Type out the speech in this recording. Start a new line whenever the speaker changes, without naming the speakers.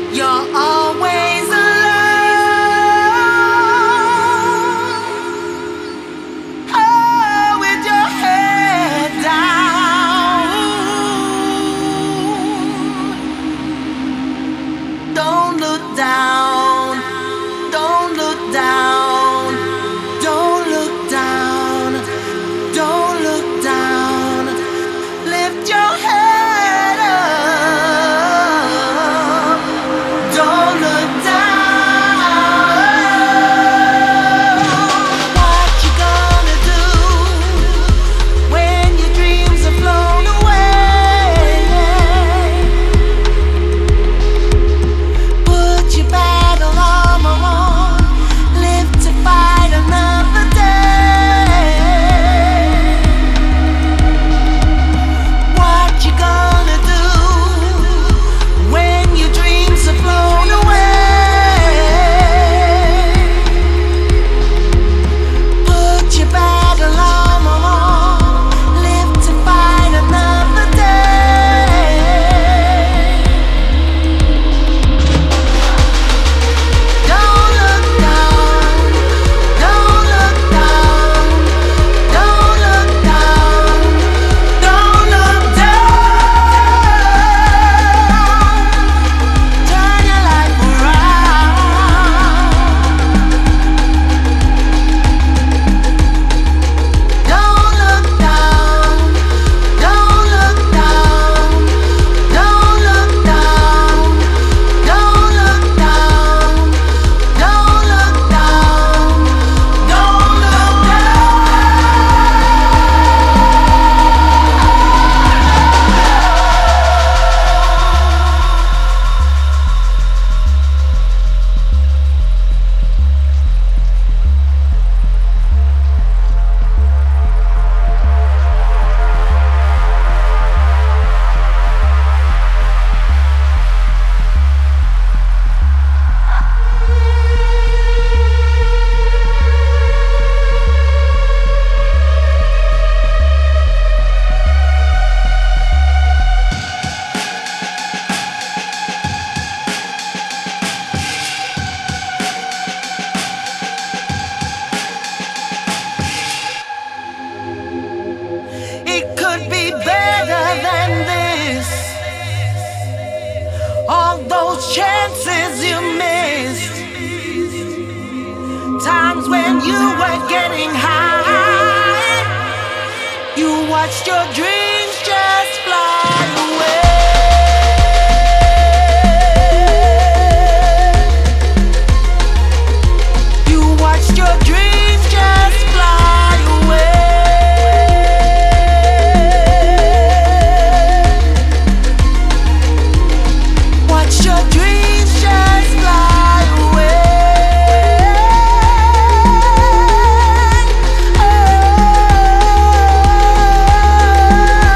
You're always alone, oh, with your head down. Don't look down, don't look down, don't look down, don't look down. Lift your head up, don't look down. What you gonna do when your dreams are blown away? Put your battle armor on, live to fight another day. What you gonna do when your dreams are blown away? Put your battle armor on, live to fight another day. Don't look down, don't look down, don't look down, don't look down. Turn your life around. Don't look down, don't look down, don't look down, don't look down, don't look down, don't look It could be better than this. All those chances you missed, times when you were getting high, you watched your dreams just fly away. You watched your dreams just fly away. Watch your dreams just fly away. Oh.